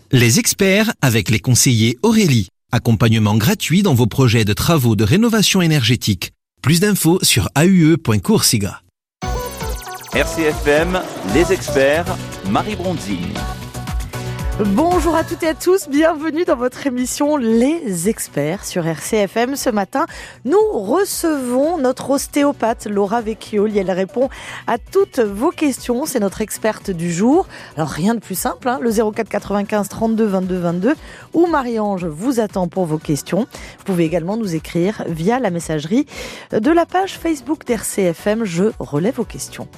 Les experts avec les conseillers Aurélie. Accompagnement gratuit dans vos projets de travaux de rénovation énergétique. Plus d'infos sur aue.coursiga. RCFM, les experts, Marie Bronzini. Bonjour à toutes et à tous, bienvenue dans votre émission Les Experts sur RCFM. Ce matin, nous recevons notre ostéopathe Laura Vecchioli. Elle répond à toutes vos questions, c'est notre experte du jour. Alors rien de plus simple, le 04 95 32 22 22 où Marie-Ange vous attend pour vos questions. Vous pouvez également nous écrire via la messagerie de la page Facebook d'RCFM. Je relève vos questions.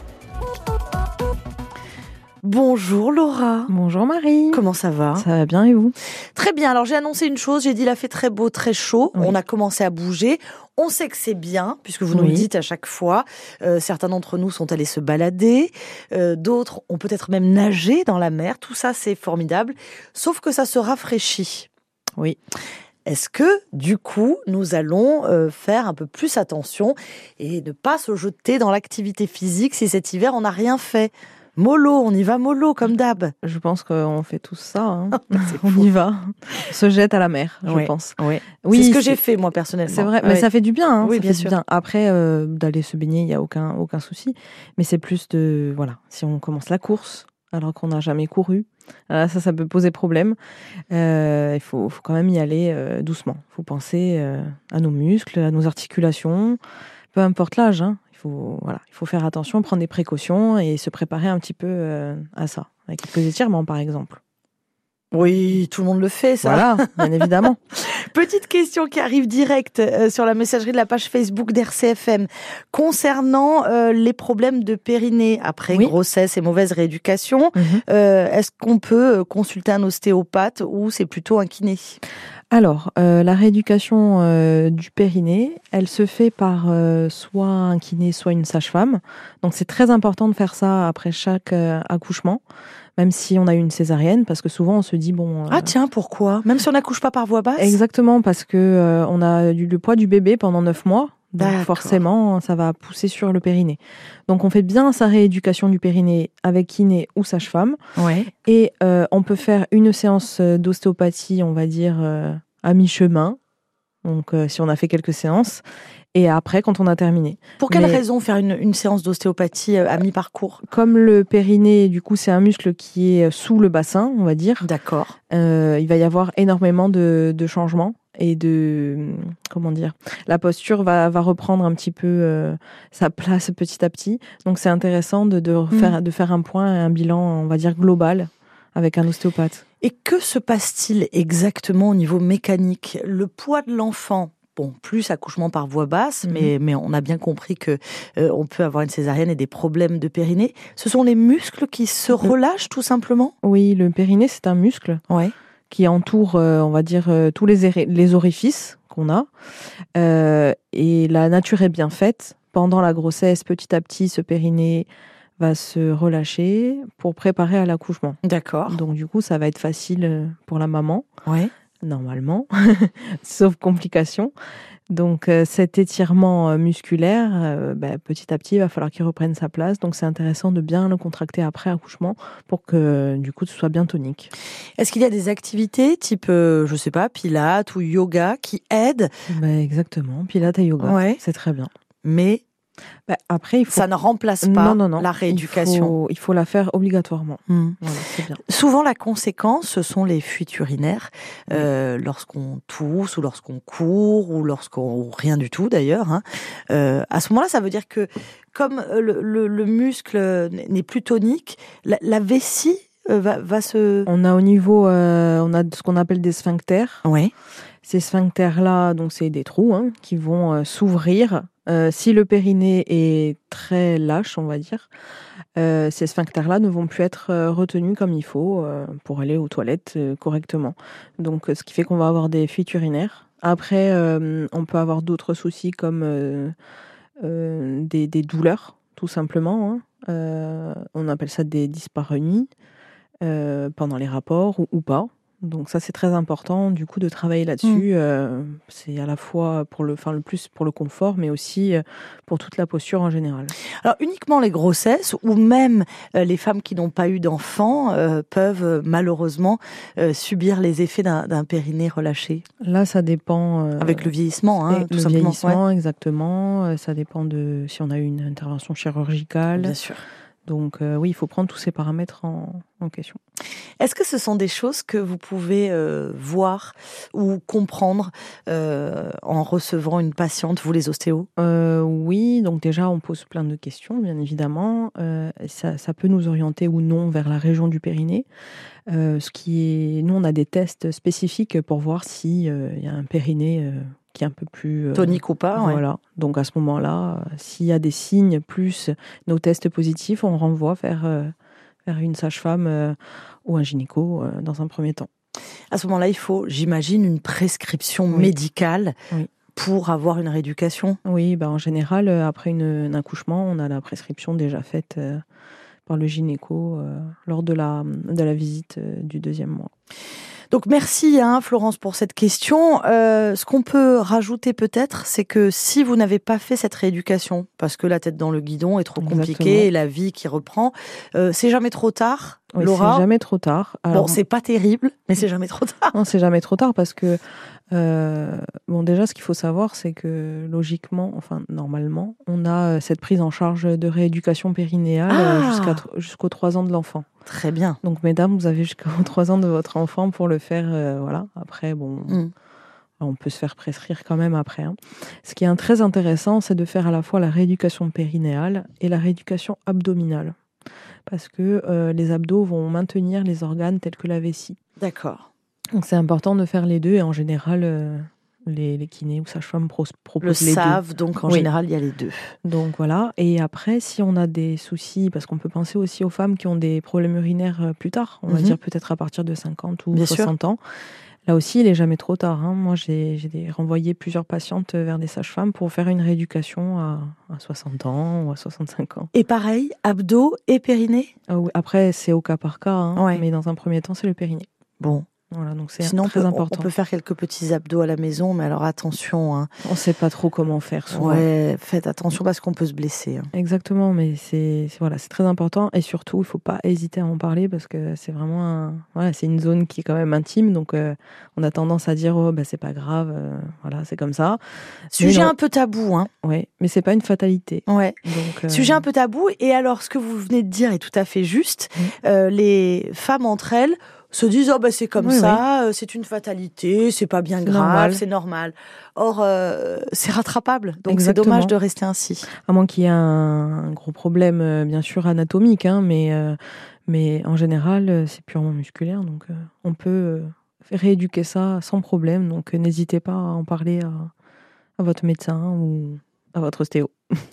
Bonjour Laura. Bonjour Marie. Comment ça va ? Ça va bien et vous ? Très bien, alors j'ai annoncé une chose, j'ai dit il a fait très beau, très chaud, oui. On a commencé à bouger, on sait que c'est bien, puisque vous nous le dites à chaque fois, certains d'entre nous sont allés se balader, d'autres ont peut-être même nagé dans la mer, tout ça c'est formidable, sauf que ça se rafraîchit. Oui. Est-ce que, du coup, nous allons faire un peu plus attention et ne pas se jeter dans l'activité physique si cet hiver on n'a rien fait ? Mollo, on y va mollo comme d'hab. Je pense qu'on fait tous ça. On y va. On se jette à la mer, je pense. Oui, c'est ce que j'ai fait moi personnellement. C'est vrai, mais ça fait du bien. Oui, bien sûr. Bien. Après, d'aller se baigner, il n'y a aucun souci. Mais c'est plus de... Voilà, si on commence la course alors qu'on n'a jamais couru, ça peut poser problème. Il faut quand même y aller doucement. Il faut penser à nos muscles, à nos articulations, peu importe l'âge, il faut faire attention, prendre des précautions et se préparer un petit peu à ça, avec quelques étirements par exemple. Oui, tout le monde le fait, ça. Voilà, bien évidemment. Petite question qui arrive direct sur la messagerie de la page Facebook d'RCFM concernant les problèmes de périnée après grossesse et mauvaise rééducation. Est-ce qu'on peut consulter un ostéopathe ou c'est plutôt un kiné ? Alors, la rééducation du périnée, elle se fait par soit un kiné, soit une sage-femme. Donc, c'est très important de faire ça après chaque accouchement, même si on a eu une césarienne, parce que souvent, on se dit, Ah tiens, pourquoi ? Même si on n'accouche pas par voie basse ? Exactement, parce que on a le poids du bébé pendant 9 mois. Donc forcément, ça va pousser sur le périnée. Donc on fait bien sa rééducation du périnée avec kiné ou sage-femme. Ouais. Et on peut faire une séance d'ostéopathie, on va dire, à mi-chemin. Donc si on a fait quelques séances. Et après, quand on a terminé. Pour quelle raison faire une séance d'ostéopathie à mi-parcours ? Comme le périnée, du coup, c'est un muscle qui est sous le bassin, on va dire. D'accord. Il va y avoir énormément de changements. Et la posture va reprendre un petit peu sa place petit à petit. Donc c'est intéressant de faire un point, un bilan, on va dire global, avec un ostéopathe. Et que se passe-t-il exactement au niveau mécanique ? Le poids de l'enfant, plus accouchement par voie basse, mais on a bien compris que on peut avoir une césarienne et des problèmes de périnée. Ce sont les muscles qui se relâchent tout simplement ? Oui, le périnée c'est un muscle. Ouais. Qui entoure, on va dire, tous les orifices qu'on a. Et la nature est bien faite. Pendant la grossesse, petit à petit, ce périnée va se relâcher pour préparer à l'accouchement. D'accord. Donc du coup, ça va être facile pour la maman, normalement, sauf complications. Donc cet étirement musculaire, petit à petit, il va falloir qu'il reprenne sa place. Donc c'est intéressant de bien le contracter après accouchement pour que du coup ce soit bien tonique. Est-ce qu'il y a des activités type, je sais pas, pilates ou yoga qui aident ? Exactement, pilates et yoga, c'est très bien. Mais après, ça ne remplace pas la rééducation. Il faut la faire obligatoirement. Voilà, c'est bien. Souvent, la conséquence, ce sont les fuites urinaires. Lorsqu'on tousse ou lorsqu'on court ou rien du tout d'ailleurs. À ce moment-là, ça veut dire que comme le muscle n'est plus tonique, la vessie va se... On a au niveau, on a ce qu'on appelle des sphincters. Oui. Ces sphincters-là, donc c'est des trous qui vont s'ouvrir. Si le périnée est très lâche, on va dire, ces sphincters-là ne vont plus être retenus comme il faut pour aller aux toilettes correctement. Donc, ce qui fait qu'on va avoir des fuites urinaires. Après, on peut avoir d'autres soucis comme des douleurs, tout simplement. On appelle ça des dyspareunies pendant les rapports ou pas. Donc ça, c'est très important, du coup, de travailler là-dessus. C'est à la fois le plus pour le confort, mais aussi pour toute la posture en général. Alors, uniquement les grossesses ou même les femmes qui n'ont pas eu d'enfants peuvent malheureusement subir les effets d'un périnée relâché. Là, ça dépend... Avec le vieillissement, tout le simplement. Vieillissement, exactement. Ça dépend de si on a eu une intervention chirurgicale. Bien sûr. Donc oui, il faut prendre tous ces paramètres en question. Est-ce que ce sont des choses que vous pouvez voir ou comprendre en recevant une patiente, vous les ostéos ? Oui, donc déjà on pose plein de questions, bien évidemment. Ça peut nous orienter ou non vers la région du périnée. Nous, on a des tests spécifiques pour voir s'il y a un périnée qui est un peu plus... tonique ou pas. Voilà. Donc à ce moment-là, s'il y a des signes plus nos tests positifs, on renvoie vers une sage-femme ou un gynéco dans un premier temps. À ce moment-là, il faut, j'imagine, une prescription médicale pour avoir une rééducation. Oui, en général, après un accouchement, on a la prescription déjà faite par le gynéco lors de la visite du 2e mois. Donc merci Florence pour cette question. Ce qu'on peut rajouter peut-être, c'est que si vous n'avez pas fait cette rééducation, parce que la tête dans le guidon est trop compliquée et la vie qui reprend, c'est jamais trop tard, oui, Laura. C'est jamais trop tard. Alors, c'est pas terrible, mais c'est jamais trop tard. Non, c'est jamais trop tard parce que déjà, ce qu'il faut savoir, c'est que logiquement, normalement, on a cette prise en charge de rééducation périnéale jusqu'aux 3 ans de l'enfant. Très bien. Donc, mesdames, vous avez jusqu'aux 3 ans de votre enfant pour le faire. Après, on peut se faire prescrire quand même après. Ce qui est très intéressant, c'est de faire à la fois la rééducation périnéale et la rééducation abdominale. Parce que les abdos vont maintenir les organes tels que la vessie. D'accord. Donc c'est important de faire les deux et en général les kinés ou sages-femmes proposent les deux. Le savent, donc en général il y a les deux. Donc voilà, et après si on a des soucis, parce qu'on peut penser aussi aux femmes qui ont des problèmes urinaires plus tard, on va dire peut-être à partir de 50 ou 60 ans, là aussi il n'est jamais trop tard. Moi j'ai renvoyé plusieurs patientes vers des sages-femmes pour faire une rééducation à 60 ans ou à 65 ans. Et pareil, abdos et périnée ? Après c'est au cas par cas, mais dans un premier temps c'est le périnée. Bon. Voilà, donc c'est sinon, très important. On peut faire quelques petits abdos à la maison, mais alors attention. On ne sait pas trop comment faire souvent. Ouais, faites attention parce qu'on peut se blesser. Exactement, mais c'est très important. Et surtout, il ne faut pas hésiter à en parler parce que c'est vraiment c'est une zone qui est quand même intime. Donc, on a tendance à dire c'est pas grave, c'est comme ça. Sujet un peu tabou. Oui, mais c'est pas une fatalité. Ouais. Donc, sujet un peu tabou. Et alors, ce que vous venez de dire est tout à fait juste. Les femmes entre elles se disent c'est comme ça, c'est une fatalité, c'est pas bien grave, c'est normal. Or c'est rattrapable, donc c'est dommage de rester ainsi. À moins qu'il y ait un gros problème bien sûr anatomique, mais en général c'est purement musculaire, donc on peut rééduquer ça sans problème. Donc n'hésitez pas à en parler à votre médecin ou à votre ostéo.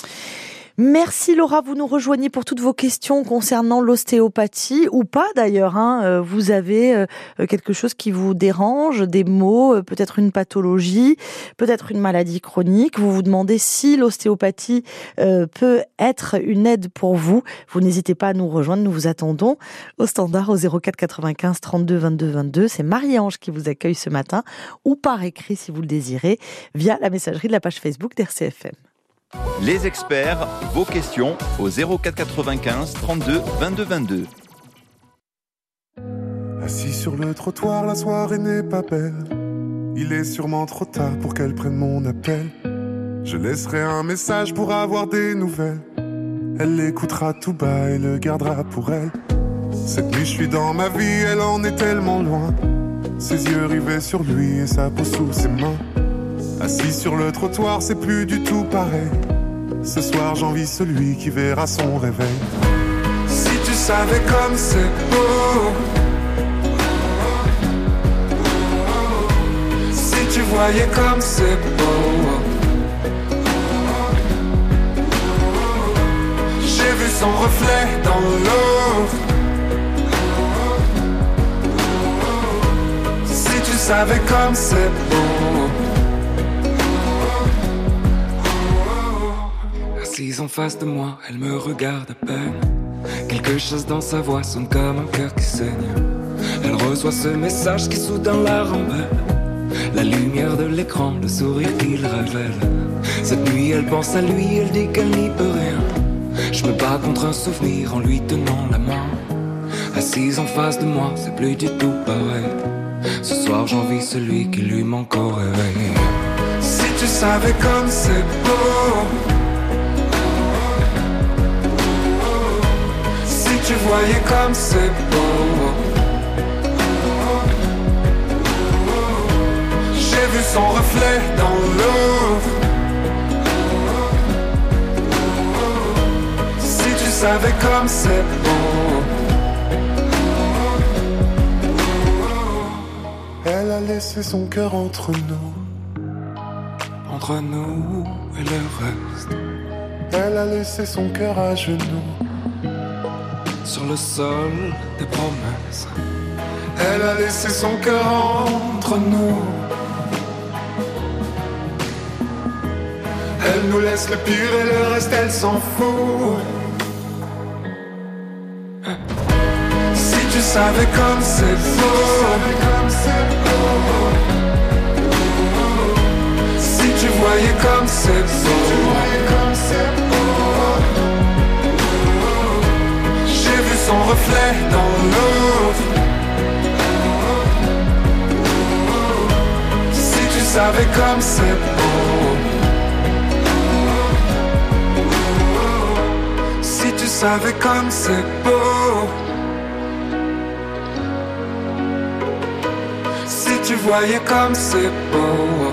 Merci Laura, vous nous rejoignez pour toutes vos questions concernant l'ostéopathie ou pas d'ailleurs. Vous avez quelque chose qui vous dérange, des maux, peut-être une pathologie, peut-être une maladie chronique. Vous vous demandez si l'ostéopathie peut être une aide pour vous. Vous n'hésitez pas à nous rejoindre, nous vous attendons au standard au 04 95 32 22 22. C'est Marie-Ange qui vous accueille ce matin ou par écrit si vous le désirez via la messagerie de la page Facebook d'RCFM. Les experts, vos questions au 04 95 32 22 22. Assis sur le trottoir, la soirée n'est pas belle. Il est sûrement trop tard pour qu'elle prenne mon appel. Je laisserai un message pour avoir des nouvelles. Elle l'écoutera tout bas et le gardera pour elle. Cette nuit je suis dans ma vie, elle en est tellement loin. Ses yeux rivés sur lui et sa peau sous ses mains. Assis sur le trottoir, c'est plus du tout pareil. Ce soir, j'envie celui qui verra son réveil. Si tu savais comme c'est beau, si tu voyais comme c'est beau. J'ai vu son reflet dans l'eau. Si tu savais comme c'est beau. Assise en face de moi, elle me regarde à peine. Quelque chose dans sa voix sonne comme un cœur qui saigne. Elle reçoit ce message qui soudain la rembelle. La lumière de l'écran, le sourire qu'il révèle. Cette nuit elle pense à lui, elle dit qu'elle n'y peut rien. Je me bats contre un souvenir en lui tenant la main. Assise en face de moi, c'est plus du tout pareil. Ce soir j'envie celui qui lui manque au réveil. Si tu savais comme c'est beau, si tu voyais comme c'est beau. J'ai vu son reflet dans l'eau. Si tu savais comme c'est beau. Elle a laissé son cœur entre nous. Entre nous et le reste. Elle a laissé son cœur à genoux. Sur le sol des promesses. Elle a laissé son cœur entre nous. Elle nous laisse le pire et le reste elle s'en fout. Si tu savais comme c'est beau. Si tu voyais comme c'est beau. J'ai vu son reflet dans l'eau. Si tu savais comme c'est beau. Si tu savais comme c'est beau. Si tu voyais comme c'est beau.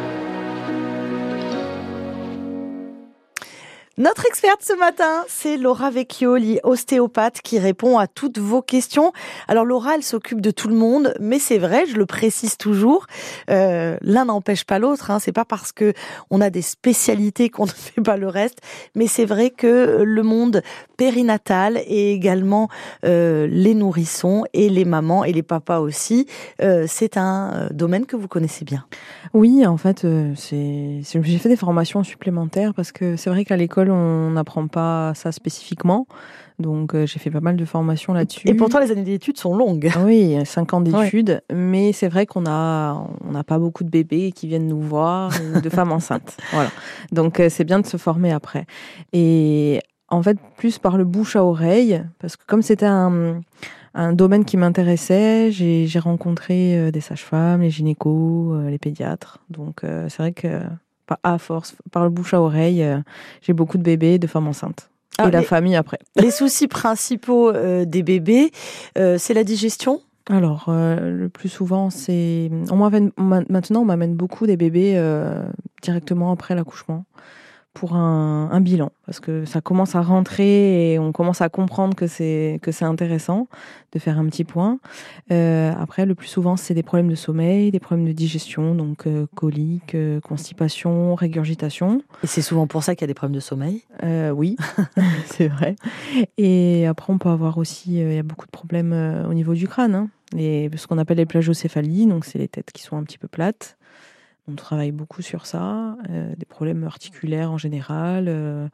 Notre experte ce matin, c'est Laura Vecchioli, ostéopathe, qui répond à toutes vos questions. Alors Laura, elle s'occupe de tout le monde, mais c'est vrai, je le précise toujours, l'un n'empêche pas l'autre. C'est pas parce que on a des spécialités qu'on ne fait pas le reste, mais c'est vrai que le monde périnatal et également les nourrissons et les mamans et les papas aussi, c'est un domaine que vous connaissez bien. Oui, en fait, j'ai fait des formations supplémentaires parce que c'est vrai qu'à l'école, on n'apprend pas ça spécifiquement. Donc, j'ai fait pas mal de formations là-dessus. Et pourtant, les années d'études sont longues. Oui, 5 ans d'études. Ouais. Mais c'est vrai qu'on n'a pas beaucoup de bébés qui viennent nous voir, ou de femmes enceintes. Voilà. Donc, c'est bien de se former après. Et en fait, plus par le bouche à oreille, parce que comme c'était un domaine qui m'intéressait, j'ai rencontré des sages-femmes, les gynécos, les pédiatres. Donc, c'est vrai que, à force, par le bouche à oreille, j'ai beaucoup de bébés, de femmes enceintes. Et la famille après. Les soucis principaux des bébés, c'est la digestion ? Alors, le plus souvent, maintenant, on m'amène beaucoup des bébés directement après l'accouchement pour un bilan, parce que ça commence à rentrer et on commence à comprendre que c'est intéressant de faire un petit point. Après, le plus souvent, c'est des problèmes de sommeil, des problèmes de digestion, donc coliques, constipation, régurgitation. Et c'est souvent pour ça qu'il y a des problèmes de sommeil ? Oui, c'est vrai. Et après, on peut avoir aussi, il y a beaucoup de problèmes au niveau du crâne, ce qu'on appelle les plagiocéphalies, donc c'est les têtes qui sont un petit peu plates. On travaille beaucoup sur ça, des problèmes articulaires en général.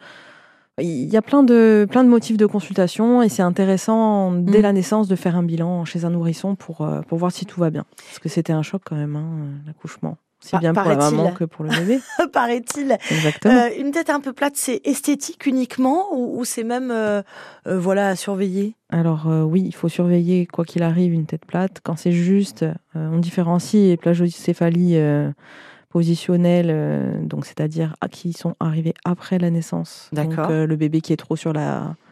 Il y a plein de motifs de consultation et c'est intéressant dès la naissance de faire un bilan chez un nourrisson pour voir si tout va bien. Parce que c'était un choc quand même, l'accouchement. C'est bien pour la maman que pour le bébé. Paraît-il. Exactement. Une tête un peu plate, c'est esthétique uniquement ou c'est même à surveiller ? Alors oui, il faut surveiller quoi qu'il arrive une tête plate. Quand c'est juste, on différencie les plagiocéphalies positionnelles, donc c'est-à-dire qui sont arrivées après la naissance. D'accord. Donc le bébé qui est trop sur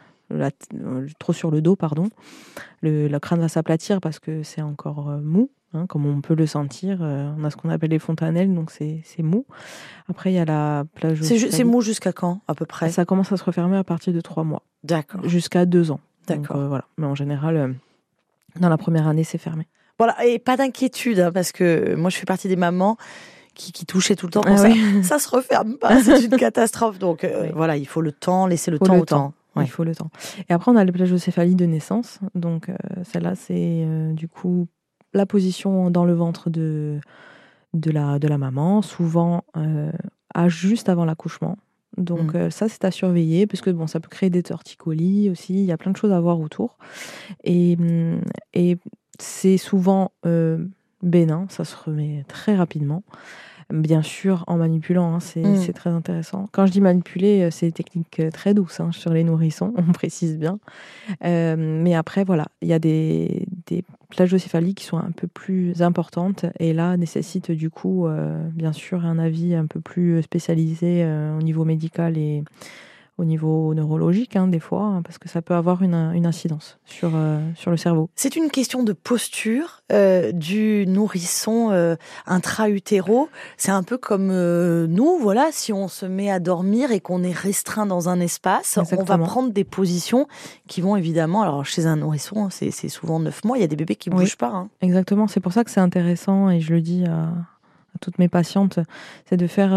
trop sur le dos, pardon. Le crâne va s'aplatir parce que c'est encore mou. Comme on peut le sentir, on a ce qu'on appelle les fontanelles, donc c'est mou. Après, il y a la plagiocéphalie. C'est mou jusqu'à quand, à peu près ? Ça commence à se refermer à partir de 3 mois. D'accord. Jusqu'à 2 ans. D'accord. Donc, voilà. Mais en général, dans la première année, c'est fermé. Voilà, et pas d'inquiétude, parce que moi, je fais partie des mamans qui touchaient tout le temps. Ça se referme pas, c'est une catastrophe. Donc voilà, il faut le temps, laisser le temps au temps. Ouais. Il faut le temps. Et après, on a les plagiocéphalies de naissance. Donc, celle-là, c'est du coup la position dans le ventre de la maman, souvent juste avant l'accouchement. Donc ça, c'est à surveiller, parce que ça peut créer des torticolis aussi. Il y a plein de choses à voir autour. Et c'est souvent bénin, ça se remet très rapidement. Bien sûr, en manipulant, hein, c'est très intéressant. Quand je dis manipuler, c'est des techniques très douces hein, sur les nourrissons, on précise bien. Mais après, voilà, il y a des plagiocéphalies qui sont un peu plus importantes et là, nécessitent du coup, bien sûr, un avis un peu plus spécialisé au niveau médical et au niveau neurologique, hein, des fois, hein, parce que ça peut avoir une incidence sur le cerveau. C'est une question de posture du nourrisson intra-utéro. C'est un peu comme nous, voilà, si on se met à dormir et qu'on est restreint dans un espace, Exactement. on va prendre des positions qui vont évidemment... Alors, chez un nourrisson, c'est souvent 9 mois, il y a des bébés qui ne bougent pas. Hein. Exactement, c'est pour ça que c'est intéressant, et je le dis à toutes mes patientes, c'est de faire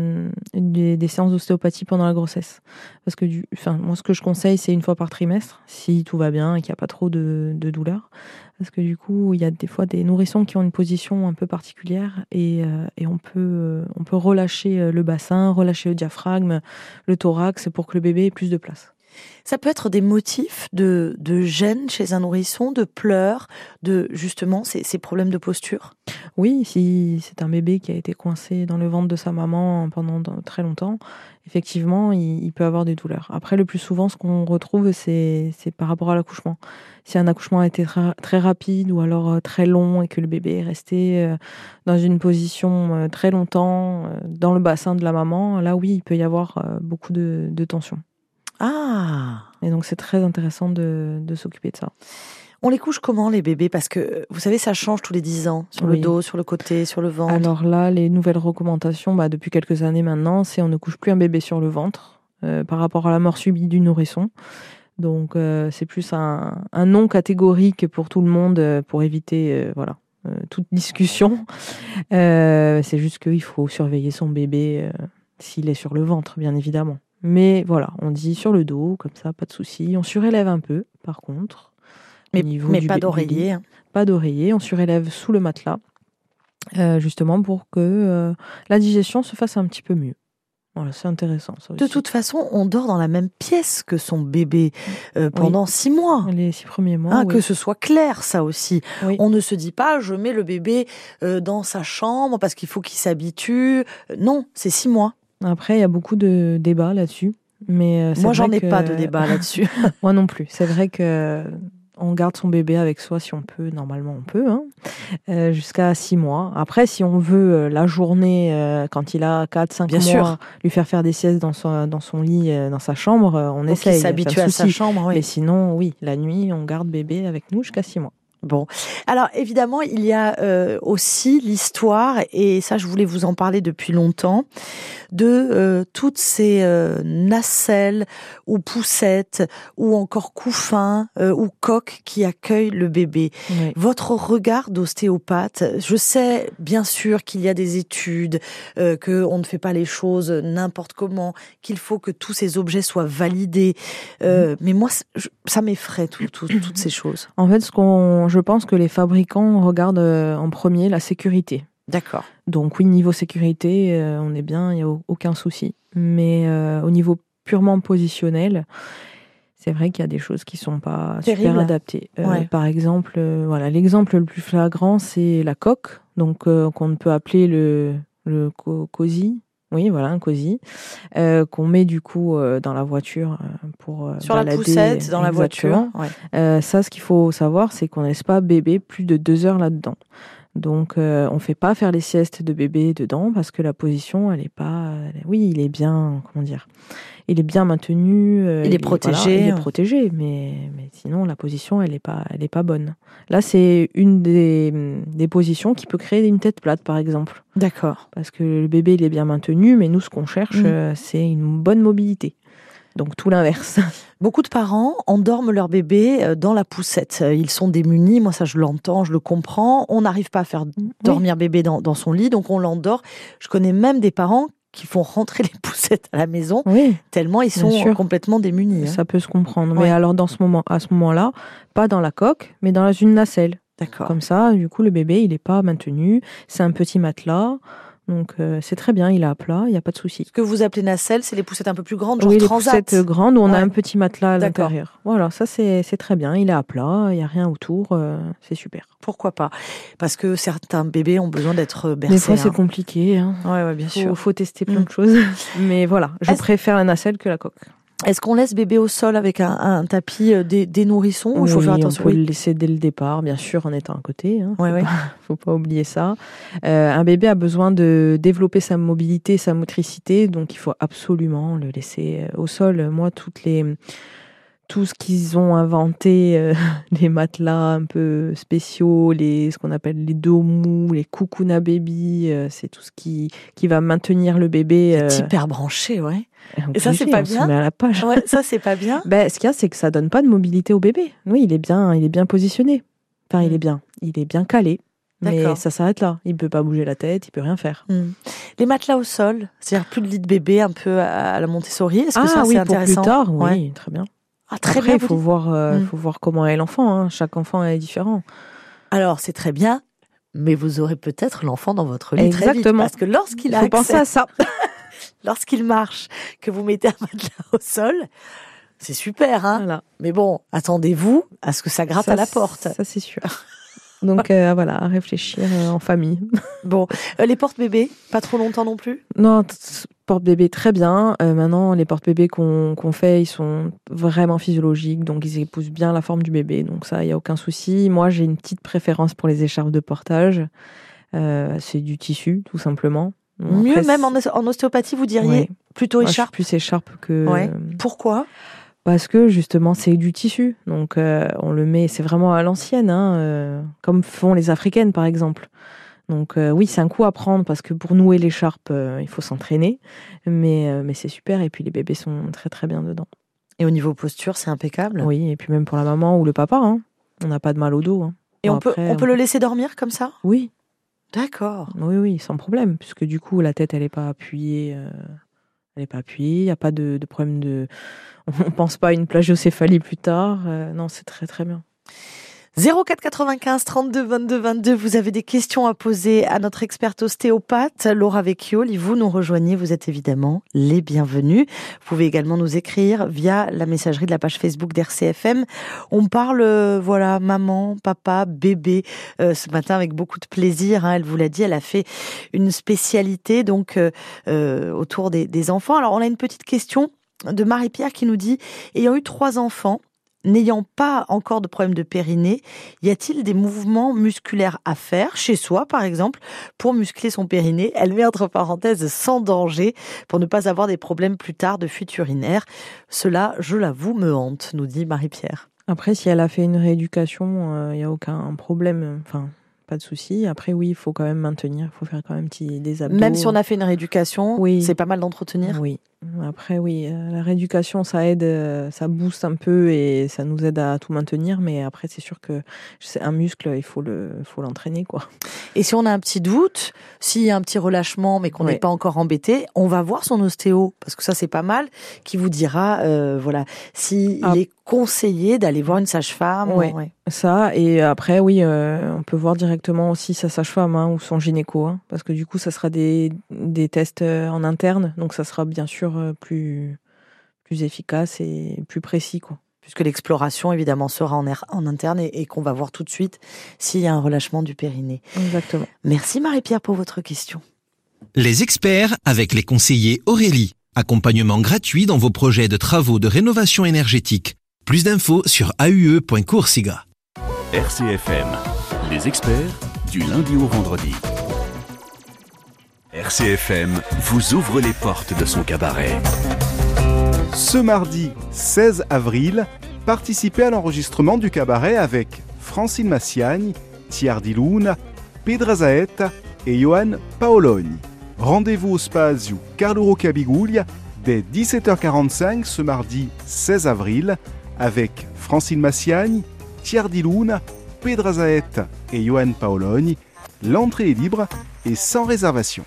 des séances d'ostéopathie pendant la grossesse. Parce que moi, ce que je conseille, c'est 1 fois par trimestre, si tout va bien et qu'il n'y a pas trop de douleur. Parce que du coup, il y a des fois des nourrissons qui ont une position un peu particulière et on peut relâcher le bassin, relâcher le diaphragme, le thorax pour que le bébé ait plus de place. Ça peut être des motifs de gêne chez un nourrisson, de pleurs, de justement ces problèmes de posture. Oui, si c'est un bébé qui a été coincé dans le ventre de sa maman pendant très longtemps, effectivement, il peut avoir des douleurs. Après, le plus souvent, ce qu'on retrouve, c'est par rapport à l'accouchement. Si un accouchement a été très rapide ou alors très long et que le bébé est resté dans une position très longtemps dans le bassin de la maman, là, oui, il peut y avoir beaucoup de tension. Ah! Et donc, c'est très intéressant de s'occuper de ça. On les couche comment, les bébés? Parce que, vous savez, ça change tous les 10 ans. Sur le dos, sur le côté, sur le ventre. Alors là, les nouvelles recommandations, depuis quelques années maintenant, c'est on ne couche plus un bébé sur le ventre par rapport à la mort subie du nourrisson. Donc, c'est plus un non catégorique pour tout le monde pour éviter toute discussion. C'est juste qu'il faut surveiller son bébé s'il est sur le ventre, bien évidemment. Mais voilà, on dit sur le dos, comme ça, pas de souci. On surélève un peu, par contre. Mais pas d'oreiller. Hein. Pas d'oreiller, on surélève sous le matelas, justement pour que la digestion se fasse un petit peu mieux. Voilà, c'est intéressant ça aussi. De toute façon, on dort dans la même pièce que son bébé pendant 6 mois. Les 6 premiers mois, oui. Que ce soit clair, ça aussi. Oui. On ne se dit pas, je mets le bébé dans sa chambre parce qu'il faut qu'il s'habitue. Non, c'est 6 mois. Après, il y a beaucoup de débats là-dessus. Mais moi, j'en ai pas de débat là-dessus. Moi non plus. C'est vrai que on garde son bébé avec soi si on peut. Normalement, on peut, jusqu'à 6 mois. Après, si on veut la journée, quand il a 4-5 mois, sûr. lui faire des siestes dans son lit, dans sa chambre, on essaye. Il s'habitue à sa chambre, oui. Mais sinon, oui, la nuit, on garde bébé avec nous jusqu'à 6 mois. Bon, alors évidemment, il y a aussi l'histoire, et ça je voulais vous en parler depuis longtemps, de toutes ces nacelles ou poussettes ou encore couffins ou coques qui accueillent le bébé. Oui. Votre regard d'ostéopathe, je sais bien sûr qu'il y a des études, qu'on ne fait pas les choses n'importe comment, qu'il faut que tous ces objets soient validés, mais moi ça m'effraie toutes ces choses. En fait, je pense que les fabricants regardent en premier la sécurité. D'accord. Donc oui, niveau sécurité, on est bien, il n'y a aucun souci. Mais au niveau purement positionnel, c'est vrai qu'il y a des choses qui ne sont pas super adaptées. Par exemple, l'exemple le plus flagrant, c'est la coque, donc qu'on peut appeler le cosy. Oui, voilà, un cosy, qu'on met du coup dans la voiture pour sur balader, la poussette, dans la voiture. Ouais. Ça, ce qu'il faut savoir, c'est qu'on ne laisse pas bébé plus de 2 heures là-dedans. Donc, on ne fait pas faire les siestes de bébé dedans parce que la position, elle est pas... Oui, il est bien... Comment dire ? Il est bien maintenu. Il est protégé. Voilà, il est protégé, mais sinon, la position, elle est pas bonne. Là, c'est une des positions qui peut créer une tête plate, par exemple. D'accord. Parce que le bébé, il est bien maintenu, mais nous, ce qu'on cherche, c'est une bonne mobilité. Donc, tout l'inverse. Beaucoup de parents endorment leur bébé dans la poussette. Ils sont démunis, moi ça je l'entends, je le comprends. On n'arrive pas à faire dormir bébé dans son lit, donc on l'endort. Je connais même des parents qui font rentrer les poussettes à la maison, tellement ils sont complètement démunis. Ça peut se comprendre. Mais alors à ce moment-là, pas dans la coque, mais dans une nacelle. D'accord. Comme ça, du coup, le bébé, il n'est pas maintenu. C'est un petit matelas. Donc c'est très bien, il est à plat, il n'y a pas de souci. Ce que vous appelez nacelle, c'est les poussettes un peu plus grandes, genre oui, transat. les poussettes grandes où on a Ouais. un petit matelas à D'accord. l'intérieur. Voilà, ça c'est très bien, il est à plat, il n'y a rien autour, c'est super. Pourquoi pas? Parce que certains bébés ont besoin d'être bercés. Des fois c'est compliqué, hein. Ouais, bien sûr. Faut tester plein de choses. Mais voilà, je préfère la nacelle que la coque. Est-ce qu'on laisse bébé au sol avec un tapis des nourrissons ou il faut faire attention? On peut le laisser dès le départ, bien sûr, en étant à côté. Hein. Ouais. Faut pas oublier ça. Un bébé a besoin de développer sa mobilité, sa motricité, donc il faut absolument le laisser au sol. Moi, tout ce qu'ils ont inventé, les matelas un peu spéciaux, ce qu'on appelle les dos mous, les Kukuna baby, c'est tout ce qui va maintenir le bébé. Hyper branché, ouais. Et ça, Obligé, c'est pas on se bien. met à la page. Ouais, ça, c'est pas bien. Ce qu'il y a, c'est que ça donne pas de mobilité au bébé. Oui, il est bien positionné. Enfin, il est bien calé. Mais D'accord. ça s'arrête là. Il peut pas bouger la tête, il peut rien faire. Les matelas au sol, c'est-à-dire plus de lit de bébé, un peu à la Montessori. Est-ce que ça, oui, c'est pour intéressant? plus tard, oui, Ouais. très bien. Ah, très Après, bien. il faut voir comment est l'enfant. Hein. Chaque enfant est différent. Alors, c'est très bien, mais vous aurez peut-être l'enfant dans votre lit très vite. Exactement. Parce que lorsqu'il Il faut penser à ça. lorsqu'il marche, que vous mettez un matelas au sol, c'est super, hein. Voilà. Mais bon, attendez-vous à ce que ça gratte Ça, à la porte. Ça, c'est sûr. Donc, voilà, à réfléchir en famille. Bon, les portes-bébés, pas trop longtemps non plus? Non, porte-bébé, très bien. Maintenant, les porte-bébés qu'on fait, ils sont vraiment physiologiques, donc ils épousent bien la forme du bébé. Donc ça, il n'y a aucun souci. Moi, j'ai une petite préférence pour les écharpes de portage. C'est du tissu, tout simplement. Donc, Mieux, après, même en ostéopathie, vous diriez Ouais. plutôt moi, je suis écharpe? plus écharpe que... Ouais. Pourquoi? Parce que justement, c'est du tissu. Donc, on le met, c'est vraiment à l'ancienne, hein, comme font les Africaines, par exemple. Donc, oui, c'est un coup à prendre parce que pour nouer l'écharpe, il faut s'entraîner. Mais c'est super. Et puis, les bébés sont très, très bien dedans. Et au niveau posture, c'est impeccable? Oui, et puis même pour la maman ou le papa, hein, on n'a pas de mal au dos. Hein. Et Bon, on peut le laisser dormir comme ça? Oui, D'accord. oui, sans problème. Puisque du coup, la tête, elle n'est pas appuyée. Il n'y a pas de problème de... On pense pas à une plagiocéphalie plus tard. Non, c'est très, très bien. 04 95 32 22 22, vous avez des questions à poser à notre experte ostéopathe, Laura Vecchioli. Vous nous rejoignez, vous êtes évidemment les bienvenus. Vous pouvez également nous écrire via la messagerie de la page Facebook d'RCFM. On parle, maman, papa, bébé, ce matin avec beaucoup de plaisir. Hein, elle vous l'a dit, elle a fait une spécialité donc autour des enfants. Alors, on a une petite question de Marie-Pierre qui nous dit « Ayant eu 3 enfants, n'ayant pas encore de problème de périnée, y a-t-il des mouvements musculaires à faire, chez soi par exemple, pour muscler son périnée ?» Elle met entre parenthèses « sans danger » pour ne pas avoir des problèmes plus tard de fuite urinaire. Cela, je l'avoue, me hante, nous dit Marie-Pierre. Après, si elle a fait une rééducation, il n'y a aucun problème. Enfin, pas de souci. Après, oui, il faut quand même maintenir. Il faut faire quand même des abdos. Même si on a fait une rééducation, Oui. c'est pas mal d'entretenir. Oui. Après, oui, la rééducation, ça aide, ça booste un peu et ça nous aide à tout maintenir. Mais après, c'est sûr que c'est un muscle, il faut l'entraîner, quoi. Et si on a un petit doute, s'il y a un petit relâchement, mais qu'on n'est pas encore embêté, on va voir son ostéo, parce que ça, c'est pas mal, qui vous dira, s'il est conseillé d'aller voir une sage-femme. Ouais. Ça, et après, oui, on peut voir directement aussi sa sage-femme ou son gynéco, hein, parce que du coup, ça sera des tests en interne, donc ça sera bien sûr plus efficace et plus précis, quoi. Puisque l'exploration, évidemment, sera en interne et qu'on va voir tout de suite s'il y a un relâchement du périnée. Exactement. Merci Marie-Pierre pour votre question. Les experts avec les conseillers Aurélie. Accompagnement gratuit dans vos projets de travaux de rénovation énergétique. Plus d'infos sur aue.coursiga. RCFM, les experts du lundi au vendredi. RCFM vous ouvre les portes de son cabaret. Ce mardi 16 avril, participez à l'enregistrement du cabaret avec Francine Massiagne, Tiardi Luna, Pedra Zaetta et Johan Paoloni. Rendez-vous au Spazio Carlo Roccabiguglia dès 17h45 ce mardi 16 avril avec Francine Massiagne, Tiardi Luna, Pedra Zaetta et Johan Paoloni. L'entrée est libre et sans réservation.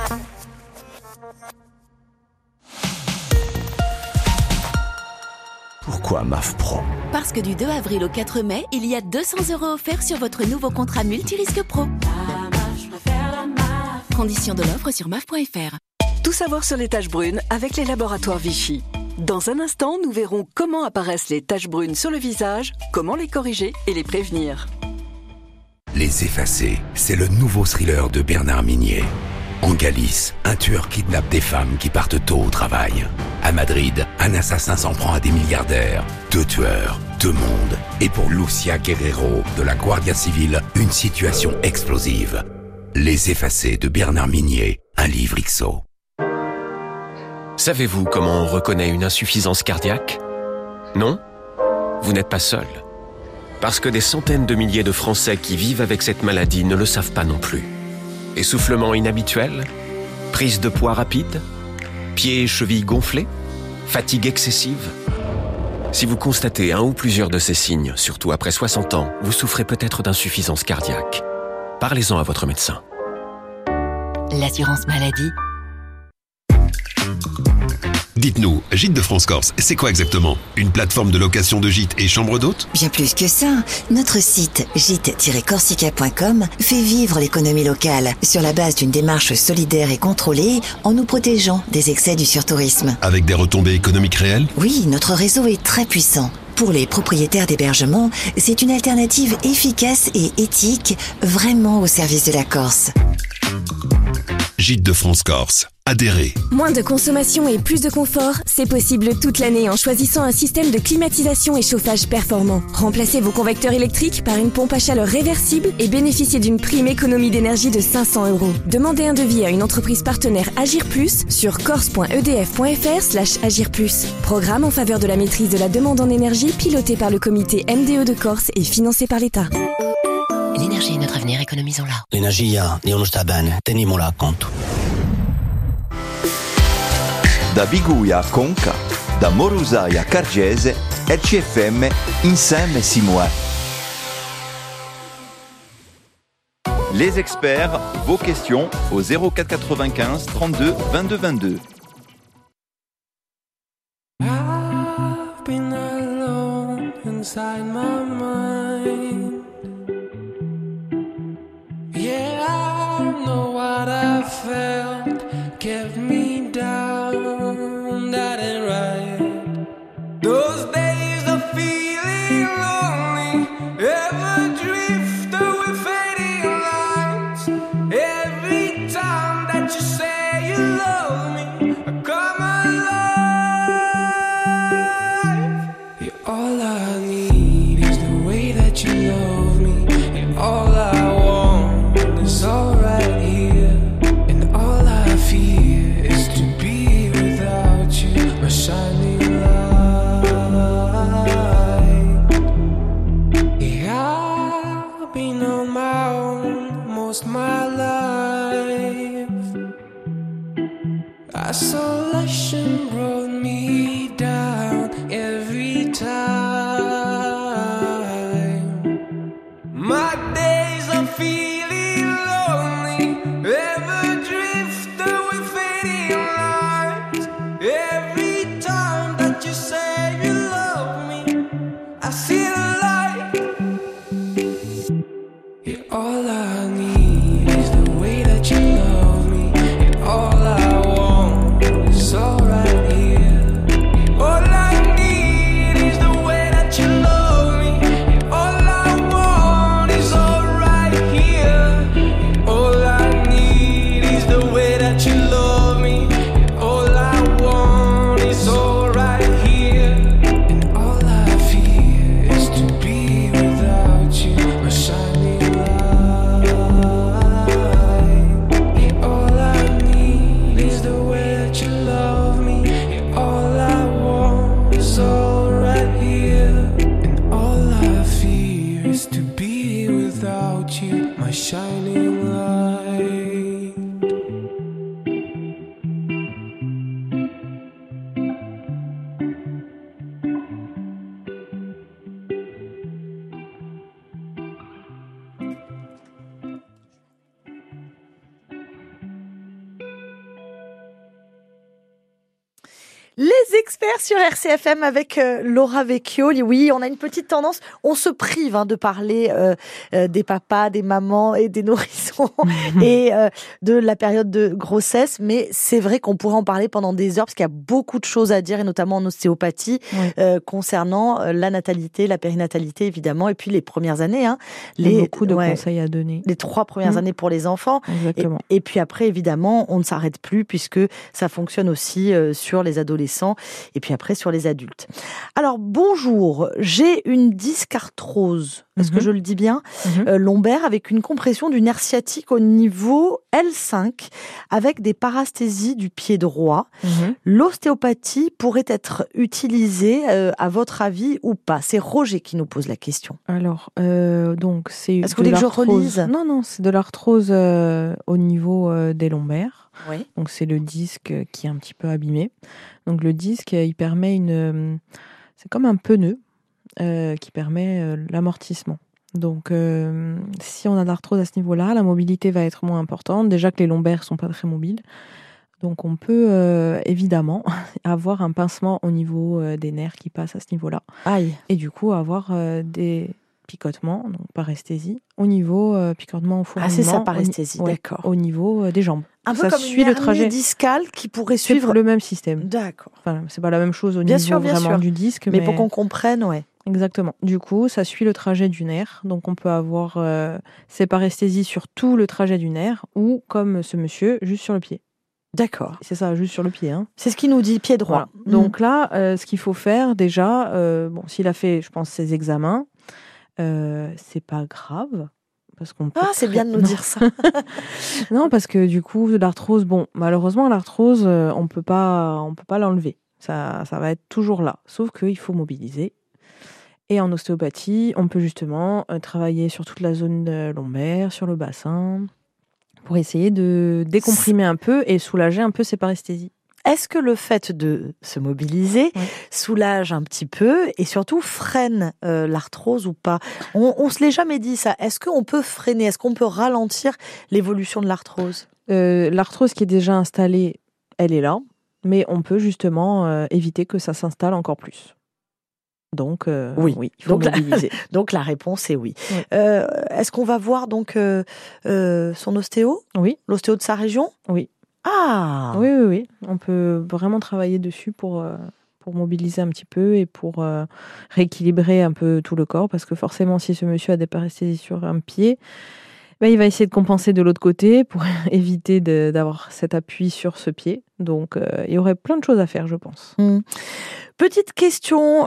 Pourquoi MAF Pro ? Parce que du 2 avril au 4 mai, il y a 200 € offerts sur votre nouveau contrat multirisque pro. Conditions de l'offre sur maf.fr. Tout savoir sur les taches brunes avec les laboratoires Vichy. Dans un instant, nous verrons comment apparaissent les taches brunes sur le visage, comment les corriger et les prévenir. Les Effacés, c'est le nouveau thriller de Bernard Minier. En Galice, un tueur kidnappe des femmes qui partent tôt au travail. À Madrid, un assassin s'en prend à des milliardaires. 2 tueurs, 2 mondes. Et pour Lucia Guerrero, de la Guardia Civile, une situation explosive. Les Effacés de Bernard Minier, un livre XO. Savez-vous comment on reconnaît une insuffisance cardiaque ? Non ? Vous n'êtes pas seul. Parce que des centaines de milliers de Français qui vivent avec cette maladie ne le savent pas non plus. Essoufflement inhabituel ? Prise de poids rapide ? Pieds et chevilles gonflés ? Fatigue excessive ? Si vous constatez un ou plusieurs de ces signes, surtout après 60 ans, vous souffrez peut-être d'insuffisance cardiaque. Parlez-en à votre médecin. L'assurance maladie. Dites-nous, Gîtes de France-Corse, c'est quoi exactement ? Une plateforme de location de gîtes et chambres d'hôtes ? Bien plus que ça. Notre site gîtes-corsica.com fait vivre l'économie locale sur la base d'une démarche solidaire et contrôlée en nous protégeant des excès du surtourisme. Avec des retombées économiques réelles ? Oui, notre réseau est très puissant. Pour les propriétaires d'hébergement, c'est une alternative efficace et éthique, vraiment au service de la Corse. Gîtes de France-Corse. Adhérez. Moins de consommation et plus de confort, c'est possible toute l'année en choisissant un système de climatisation et chauffage performant. Remplacez vos convecteurs électriques par une pompe à chaleur réversible et bénéficiez d'une prime économie d'énergie de 500 €. Demandez un devis à une entreprise partenaire Agir Plus sur corse.edf.fr/Agir Plus. Programme en faveur de la maîtrise de la demande en énergie piloté par le comité MDE de Corse et financé par l'État. L'énergie est notre avenir, économisons-la. L'energia di uno sta bene, teniamola a conto. Da Biguia a Conca, da Morusai a Cargese, RCFM insieme si muove. Les experts, vos questions au 04 95 32 22 22. I've been alone inside my mind. Yeah, I know what I felt kept me down, that ain't right. Those days of feeling lonely, ever drift with fading lights. Every time that you say you love me, I come alive. Yeah, all I need is the way that you love me, and all I want is all right here, and all I fear is to be without you, my shining light. Yeah, I've been on my own most my life. Isolation brought me down every time. My days of feeling lonely, ever drifting with fading lights. Every time that you say you love me, I see the light. Yeah, all I need is the way that you love me, and all I want is all right here. Les experts sur RCFM avec Laura Vecchio. Oui, on a une petite tendance, on se prive de parler des papas, des mamans et des nourrissons et de la période de grossesse, mais c'est vrai qu'on pourrait en parler pendant des heures parce qu'il y a beaucoup de choses à dire et notamment en ostéopathie concernant la natalité, la périnatalité évidemment et puis les premières années. Beaucoup de conseils à donner. Les 3 premières années pour les enfants. Exactement. Et puis après évidemment, on ne s'arrête plus puisque ça fonctionne aussi sur les adolescents et puis après sur les adultes. Alors bonjour, j'ai une dyscarthrose, est-ce que je le dis bien, lombaire avec une compression du nerf sciatique au niveau L5 avec des parasthésies du pied droit. L'ostéopathie pourrait être utilisée à votre avis ou pas? C'est Roger qui nous pose la question. Alors, donc c'est Est-ce que vous voulez que je relise? Non, c'est de l'arthrose au niveau des lombaires. Oui. Donc c'est le disque qui est un petit peu abîmé. Donc le disque, il permet c'est comme un pneu qui permet l'amortissement. Donc si on a de l'arthrose à ce niveau-là, la mobilité va être moins importante. Déjà que les lombaires sont pas très mobiles. Donc on peut évidemment avoir un pincement au niveau des nerfs qui passent à ce niveau-là. Aïe. Et du coup avoir des picotements, donc paresthésie, au niveau picotement au fourmillement. Ah, c'est ça, paresthésie, d'accord. Au niveau des jambes. Un ça peu comme suit une le trajet discale qui pourrait suivre le même système. D'accord. Enfin, c'est pas la même chose au bien niveau sûr, vraiment du disque, mais pour qu'on comprenne, ouais. Exactement. Du coup, ça suit le trajet du nerf, donc on peut avoir ces paresthésies sur tout le trajet du nerf ou comme ce monsieur juste sur le pied. D'accord. C'est ça, juste sur le pied. C'est ce qu'il nous dit, pied droit. Voilà. Donc là, ce qu'il faut faire déjà, s'il a fait, je pense, ses examens, c'est pas grave. Parce qu'on peut c'est bien de nous dire ça. Non, parce que du coup, de l'arthrose, malheureusement, l'arthrose, on peut pas l'enlever. Ça va être toujours là. Sauf qu'il faut mobiliser. Et en ostéopathie, on peut justement travailler sur toute la zone lombaire, sur le bassin, pour essayer de décomprimer un peu et soulager un peu ces paresthésies. Est-ce que le fait de se mobiliser soulage un petit peu et surtout freine l'arthrose ou pas? On se l'est jamais dit ça. Est-ce qu'on peut freiner? Est-ce qu'on peut ralentir l'évolution de l'arthrose? L'arthrose qui est déjà installée, elle est là, mais on peut justement éviter que ça s'installe encore plus. Donc, oui, il faut mobiliser. Donc la réponse est oui. Est-ce qu'on va voir donc son ostéo? Oui. L'ostéo de sa région? Oui. Ah oui. On peut vraiment travailler dessus pour mobiliser un petit peu et pour rééquilibrer un peu tout le corps. Parce que forcément, si ce monsieur a des paresthésies sur un pied, il va essayer de compenser de l'autre côté pour éviter d'avoir cet appui sur ce pied. Donc, il y aurait plein de choses à faire, je pense. Petite question,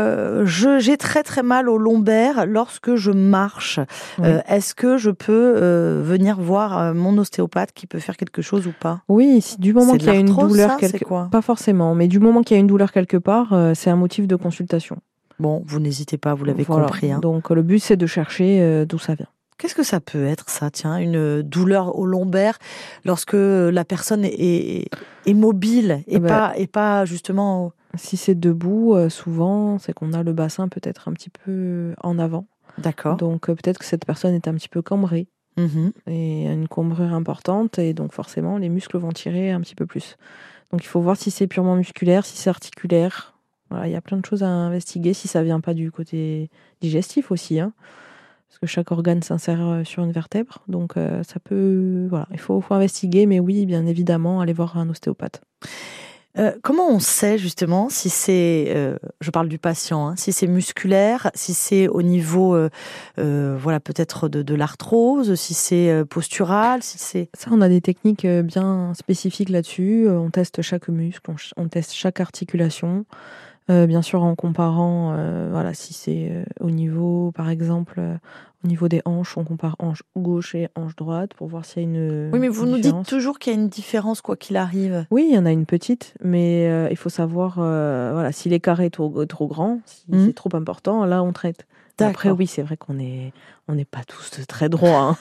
j'ai très très mal au lombaire lorsque je marche. Est-ce que je peux venir voir mon ostéopathe qui peut faire quelque chose ou pas? Oui, du moment qu'il y a une douleur pas forcément, mais du moment qu'il y a une douleur quelque part, c'est un motif de consultation. Bon, vous n'hésitez pas, vous l'avez compris. Donc le but c'est de chercher d'où ça vient. Qu'est-ce que ça peut être, ça, une douleur au lombaire lorsque la personne est mobile et pas justement... Si c'est debout, souvent, c'est qu'on a le bassin peut-être un petit peu en avant. D'accord. Donc peut-être que cette personne est un petit peu cambrée. Et une cambrure importante, et donc forcément, les muscles vont tirer un petit peu plus. Donc il faut voir si c'est purement musculaire, si c'est articulaire. Voilà, il y a plein de choses à investiguer, si ça vient pas du côté digestif aussi, parce que chaque organe s'insère sur une vertèbre, donc ça peut... Voilà, il faut investiguer, mais oui, bien évidemment, aller voir un ostéopathe. Comment on sait justement si c'est, je parle du patient, si c'est musculaire, si c'est au niveau, peut-être de l'arthrose, si c'est postural, si c'est... Ça, on a des techniques bien spécifiques là-dessus. On teste chaque muscle, on teste chaque articulation. Bien sûr, en comparant, si c'est au niveau, par exemple, au niveau des hanches, on compare hanche gauche et hanche droite pour voir s'il y a une Oui, mais vous nous différence. dites toujours qu'il y a une différence, quoi qu'il arrive. Oui, il y en a une petite, mais il faut savoir, si l'écart est trop grand, si c'est trop important, là, on traite. Après, oui, c'est vrai qu'on n'est pas tous très droits.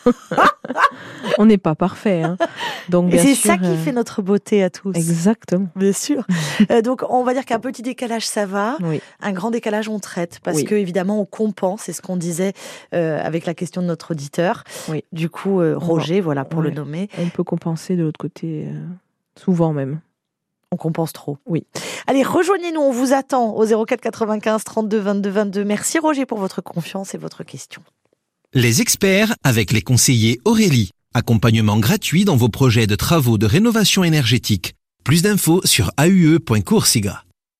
On n'est pas parfait. Donc, et c'est sûr, ça qui fait notre beauté à tous. Exactement. Bien sûr. Donc, on va dire qu'un petit décalage, ça va. Oui. Un grand décalage, on traite. Parce que évidemment, on compense. C'est ce qu'on disait avec la question de notre auditeur. Oui. Du coup, Roger, pour le nommer. On peut compenser de l'autre côté, souvent même. On compense trop. Oui. Allez, rejoignez-nous, on vous attend au 04 95 32 22 22. Merci Roger pour votre confiance et votre question. Les experts avec les conseillers Aurélie. Accompagnement gratuit dans vos projets de travaux de rénovation énergétique. Plus d'infos sur aue.coursiga.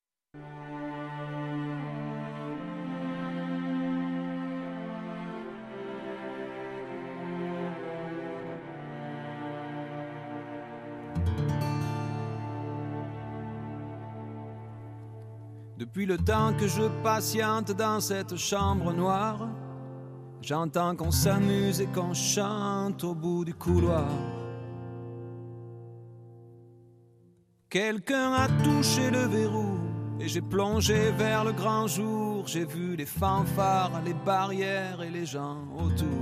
Depuis le temps que je patiente dans cette chambre noire, j'entends qu'on s'amuse et qu'on chante au bout du couloir. Quelqu'un a touché le verrou et j'ai plongé vers le grand jour. J'ai vu les fanfares, les barrières et les gens autour.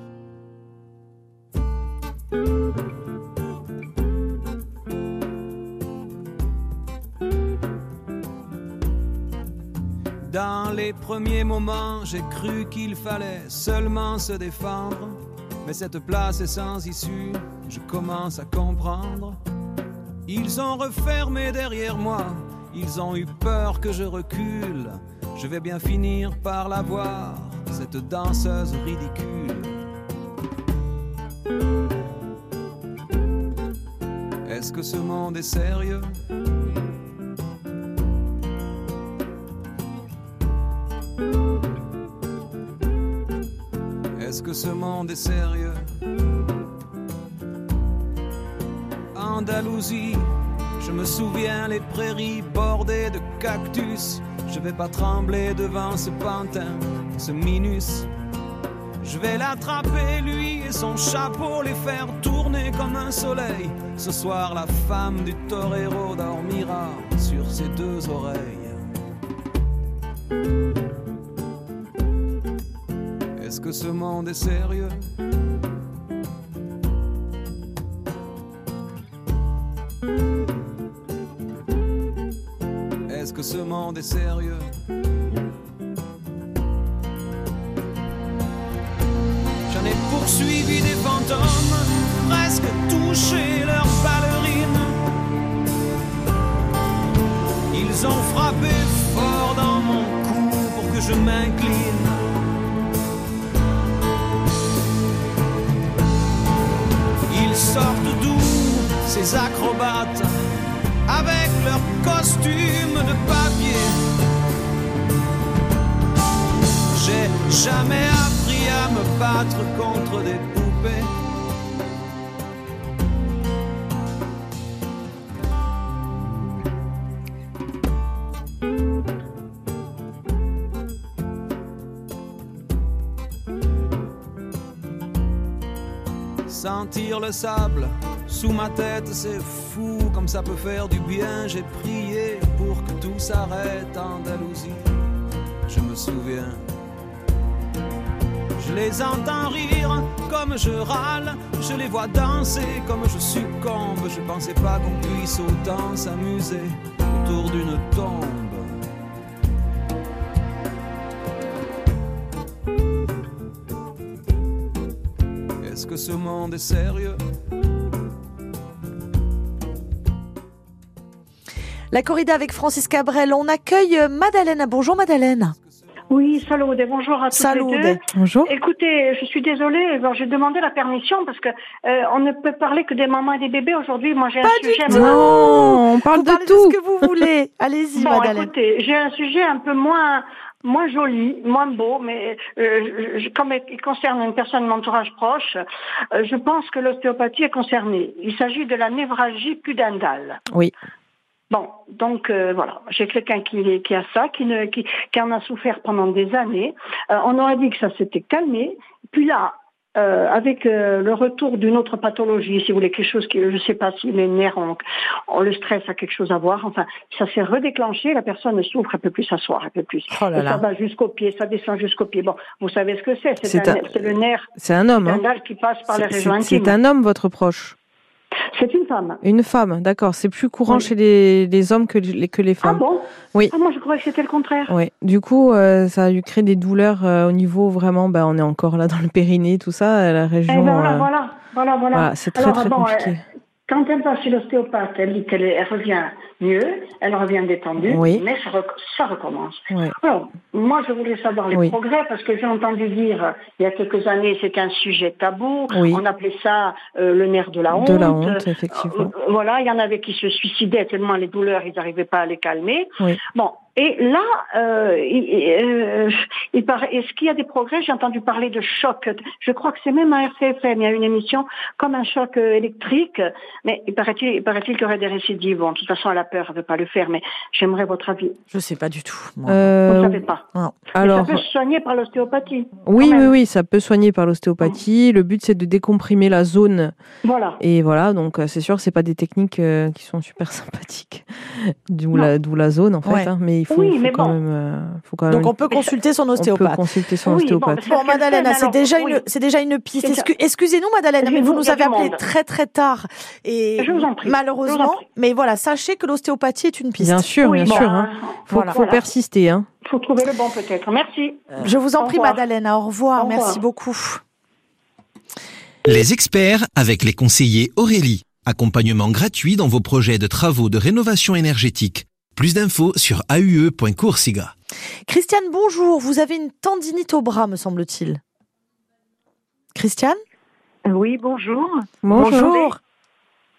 Dans les premiers moments, j'ai cru qu'il fallait seulement se défendre. Mais cette place est sans issue, je commence à comprendre. Ils ont refermé derrière moi, ils ont eu peur que je recule. Je vais bien finir par la voir, cette danseuse ridicule. Est-ce que ce monde est sérieux ? Est-ce que ce monde est sérieux ? Andalousie, je me souviens les prairies bordées de cactus. Je vais pas trembler devant ce pantin, ce minus. Je vais l'attraper lui et son chapeau, les faire tourner comme un soleil. Ce soir la femme du torero dormira sur ses deux oreilles. Est-ce que ce monde est sérieux ? Est-ce que ce monde est sérieux ? J'en ai poursuivi des fantômes, presque touché leurs ballerines. Ils ont frappé fort dans mon cou pour que je m'incline. Ils sortent d'où, ces acrobates, avec leurs costumes de papier. J'ai jamais appris à me battre contre des poupées. Sentir le sable sous ma tête, c'est fou comme ça peut faire du bien. J'ai prié pour que tout s'arrête, Andalousie, je me souviens. Je les entends rire comme je râle, je les vois danser comme je succombe. Je pensais pas qu'on puisse autant s'amuser autour d'une tombe. Est-ce que ce monde est sérieux ? La corrida avec Francis Cabrel. On accueille Madeleine. Bonjour Madeleine. Oui, Saloude, bonjour à tous les deux. Bonjour. Écoutez, je suis désolée, j'ai demandé la permission parce que on ne peut parler que des mamans et des bébés aujourd'hui. Moi, j'ai un sujet. Non, on parle de tout. De ce que vous voulez. Allez-y, bon, Madeleine. Écoutez, j'ai un sujet un peu moins joli, moins beau, mais comme il concerne une personne de mon entourage proche, je pense que l'ostéopathie est concernée. Il s'agit de la névralgie pudendale. Oui. Bon, donc voilà, j'ai quelqu'un qui a ça, qui en a souffert pendant des années. On aurait dit que ça s'était calmé. Puis là, avec le retour d'une autre pathologie, si vous voulez, quelque chose qui, je ne sais pas si les nerfs ont le stress a quelque chose à voir. Enfin, ça s'est redéclenché. La personne souffre, elle peut plus s'asseoir, elle peut plus. Oh là là. Ça va jusqu'au pied, ça descend jusqu'au pied. Bon, vous savez ce que c'est. C'est le nerf. C'est un homme. Qui passe par les régions intimes. C'est un homme, votre proche. C'est une femme. Une femme, d'accord. C'est plus courant chez les hommes que les femmes. Ah bon ? Oui. Ah, moi, je croyais que c'était le contraire. Oui. Du coup, ça a dû créer des douleurs au niveau vraiment. On est encore là dans le périnée, tout ça, la région. Voilà. C'est très compliqué. quand elle va chez l'ostéopathe, elle dit qu'elle revient mieux, elle revient détendue, mais ça recommence. Oui. Alors, moi, je voulais savoir les progrès, parce que j'ai entendu dire, il y a quelques années, c'était un sujet tabou. On appelait ça le nerf de la honte. De la honte, effectivement. Voilà, il y en avait qui se suicidaient tellement les douleurs, ils n'arrivaient pas à les calmer. Oui. Bon. Et là, est-ce qu'il y a des progrès? J'ai entendu parler de choc. Je crois que c'est même à RCFM. Il y a une émission comme un choc électrique. Mais il paraît-il qu'il y aurait des récidives. Bon, de toute façon, elle a peur, elle ne veut pas le faire. Mais j'aimerais votre avis. Je ne sais pas du tout. Vous ne savez pas. Alors, ça peut se soigner par l'ostéopathie. Oui, ça peut soigner par l'ostéopathie. Le but, c'est de décomprimer la zone. Voilà. Et voilà, donc c'est sûr, c'est pas des techniques qui sont super sympathiques. D'où la zone, en fait. Hein, mais il faut quand même. Donc on peut consulter son ostéopathe. On peut consulter son ostéopathe. Bon, Madeleine, c'est déjà une piste. Excusez-nous, Madeleine, mais vous nous avez appelé très très tard. Et je vous en prie. Malheureusement, mais voilà, sachez que l'ostéopathie est une piste. Bien sûr, bien sûr. Hein. Faut persister. Hein. Faut trouver le bon peut-être. Merci. Je vous en prie, Madeleine. Au revoir. Merci beaucoup. Les experts avec les conseillers Aurélie. Accompagnement gratuit dans vos projets de travaux de rénovation énergétique. Plus d'infos sur aue.coursiga. Christiane, bonjour. Vous avez une tendinite au bras, me semble-t-il. Christiane ? Oui, bonjour. Bonjour. Allô ?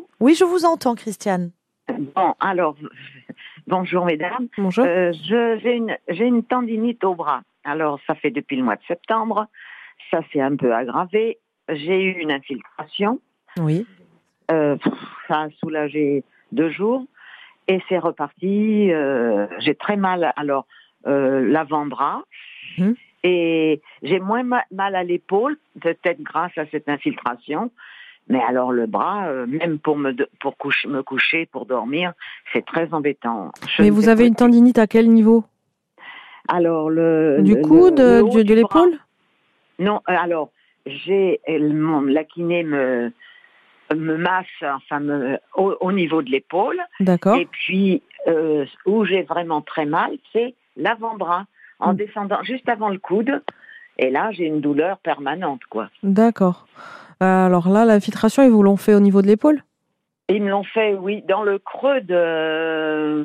Oui, je vous entends, Christiane. Bon, alors, bonjour mesdames. Bonjour. J'ai une tendinite au bras. Alors, ça fait depuis le mois de septembre. Ça s'est un peu aggravé. J'ai eu une infiltration. Oui. Ça a soulagé 2 jours. Et c'est reparti. J'ai très mal, alors, l'avant-bras. Et j'ai moins mal à l'épaule, peut-être grâce à cette infiltration. Mais alors le bras, même pour me coucher, pour dormir, c'est très embêtant. Mais vous avez une tendinite à quel niveau ? Alors du coude, de l'épaule ? Non, alors la kiné me masse, enfin au niveau de l'épaule. D'accord. Et puis où j'ai vraiment très mal, c'est l'avant-bras, en descendant juste avant le coude. Et là, j'ai une douleur permanente, quoi. D'accord. Alors là, l'infiltration, ils vous l'ont fait au niveau de l'épaule ? Ils me l'ont fait, oui, dans le creux de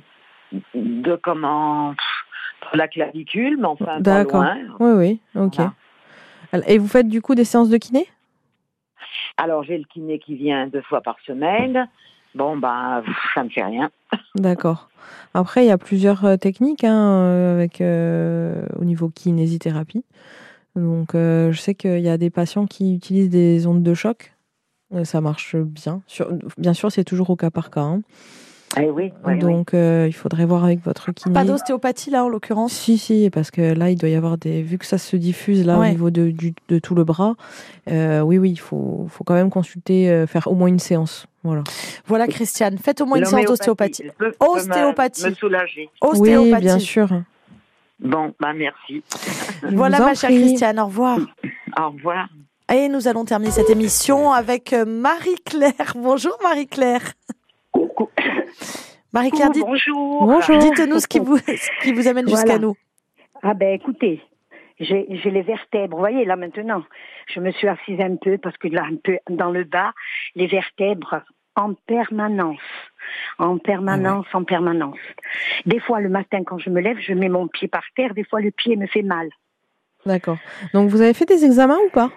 la clavicule, mais enfin pas loin. Oui, ok. Voilà. Et vous faites du coup des séances de kiné ? Alors, j'ai le kiné qui vient 2 fois par semaine. Bon, ça ne fait rien. D'accord. Après, il y a plusieurs techniques avec au niveau kinésithérapie. Donc, je sais qu'il y a des patients qui utilisent des ondes de choc. Ça marche bien. Bien sûr, c'est toujours au cas par cas. Hein. Oui. Donc, il faudrait voir avec votre kiné. Pas d'ostéopathie, là, en l'occurrence ? Si, parce que là, il doit y avoir vu que ça se diffuse là au niveau de tout le bras, oui, il faut quand même consulter, faire au moins une séance. Voilà, Christiane, faites au moins une séance d'ostéopathie. Ostéopathie. Me soulager. Ostéopathie. Oui, bien sûr. Bon, merci. Voilà, ma chère Christiane, au revoir. Au revoir. Et nous allons terminer cette émission avec Marie-Claire. Bonjour Marie-Claire. Coucou. Marie-Claire, bonjour. Dites-nous ce qui vous amène jusqu'à nous. Ah écoutez, j'ai les vertèbres. Vous voyez, là maintenant, je me suis assise un peu parce que là, un peu dans le bas, les vertèbres en permanence. Des fois, le matin, quand je me lève, je mets mon pied par terre. Des fois, le pied me fait mal. D'accord. Donc, vous avez fait des examens ou pas ?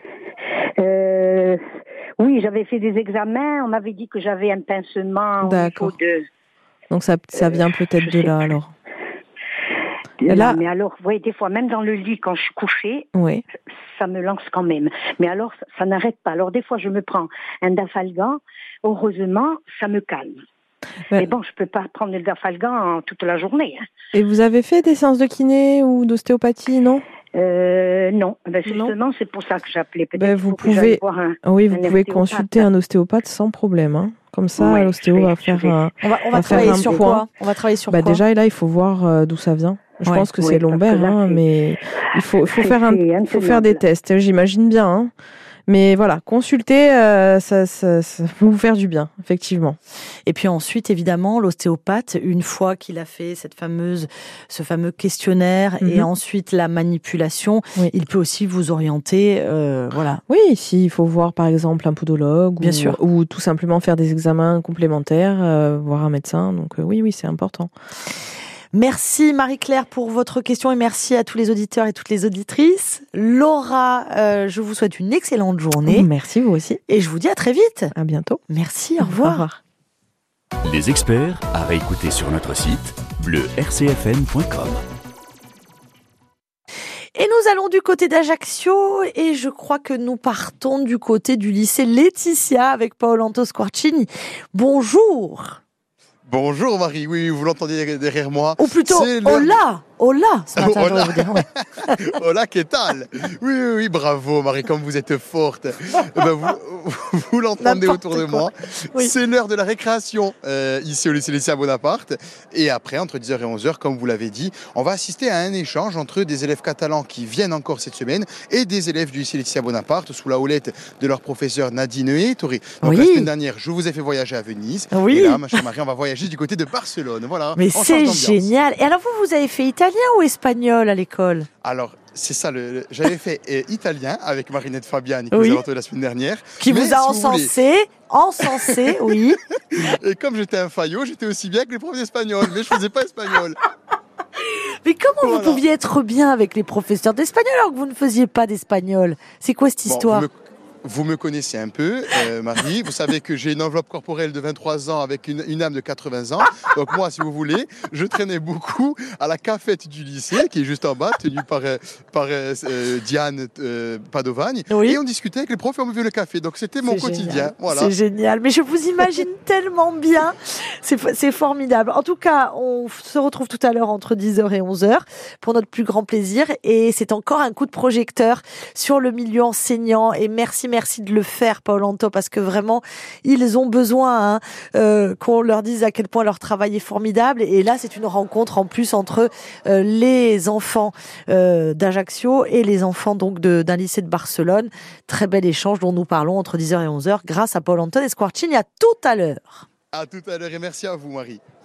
Oui, j'avais fait des examens. On m'avait dit que j'avais un pincement au niveau de... Donc, ça vient peut-être de là, alors. Là, mais alors, vous voyez, des fois, même dans le lit, quand je suis couchée, ça me lance quand même. Mais alors, ça n'arrête pas. Alors, des fois, je me prends un Dafalgan. Heureusement, ça me calme. Mais bon, je peux pas prendre le Dafalgan toute la journée. Hein. Et vous avez fait des séances de kiné ou d'ostéopathie, non ? Non. Justement, c'est pour ça que j'appelais. Peut-être vous pouvez consulter un ostéopathe sans problème. Hein. Comme ça, l'ostéo va faire un On va travailler sur quoi ? On va travailler sur quoi ? Déjà, là, il faut voir d'où ça vient. Je pense que c'est lombaire, mais il faut faire des tests. J'imagine bien. Hein. Mais voilà, consulter, ça peut vous faire du bien, effectivement. Et puis ensuite, évidemment, l'ostéopathe, une fois qu'il a fait ce fameux questionnaire et ensuite la manipulation, il peut aussi vous orienter, voilà. Oui, s'il faut voir par exemple un podologue, bien sûr, ou tout simplement faire des examens complémentaires, voir un médecin. Donc oui, c'est important. Merci Marie-Claire pour votre question et merci à tous les auditeurs et toutes les auditrices. Laura, je vous souhaite une excellente journée. Merci, vous aussi. Et je vous dis à très vite. À bientôt. Merci, au revoir. Au revoir. Les experts à réécouter sur notre site bleu-rcfm.com. Et nous allons du côté d'Ajaccio et je crois que nous partons du côté du lycée Laetitia avec Paolanto Squarcini. Bonjour. Bonjour Marie, oui, vous l'entendez derrière moi. Ou plutôt, hola, ce matin, hola. vous dire, ouais. Hola, que tal? Oui, bravo Marie, comme vous êtes forte. Vous l'entendez autour de moi. Oui. C'est l'heure de la récréation ici au lycée Laetitia Bonaparte. Et après, entre 10h et 11h, comme vous l'avez dit, on va assister à un échange entre des élèves catalans qui viennent encore cette semaine et des élèves du lycée Laetitia Bonaparte sous la houlette de leur professeur Nadine et Tori. Donc la semaine dernière, je vous ai fait voyager à Venise. Oui. Et là, ma chère Marie, on va voyager du côté de Barcelone. Voilà. Mais c'est génial. Et alors vous avez fait italien ou espagnol à l'école? Alors, c'est ça, j'avais fait italien avec Marinette Fabiani, que vous avez entendu la semaine dernière. Qui vous a encensé, oui. Et comme j'étais un faillot, j'étais aussi bien que les profs d'espagnol, mais je faisais pas espagnol. Mais comment vous pouviez être bien avec les professeurs d'espagnol alors que vous ne faisiez pas d'espagnol? C'est quoi cette histoire? Vous me connaissez un peu, Marie. Vous savez que j'ai une enveloppe corporelle de 23 ans avec une âme de 80 ans. Donc moi, si vous voulez, je traînais beaucoup à la cafette du lycée, qui est juste en bas, tenue par Diane Padovagne. Oui. Et on discutait avec les profs et on buvait le café. Donc c'était mon quotidien. Voilà. C'est génial. Mais je vous imagine tellement bien. C'est formidable. En tout cas, on se retrouve tout à l'heure entre 10h et 11h pour notre plus grand plaisir. Et c'est encore un coup de projecteur sur le milieu enseignant. Et merci de le faire, Paolanto, parce que vraiment, ils ont besoin qu'on leur dise à quel point leur travail est formidable. Et là, c'est une rencontre en plus entre les enfants d'Ajaccio et les enfants donc d'un lycée de Barcelone. Très bel échange dont nous parlons entre 10h et 11h grâce à Paolanto Squarcini. À tout à l'heure. À tout à l'heure et merci à vous, Marie.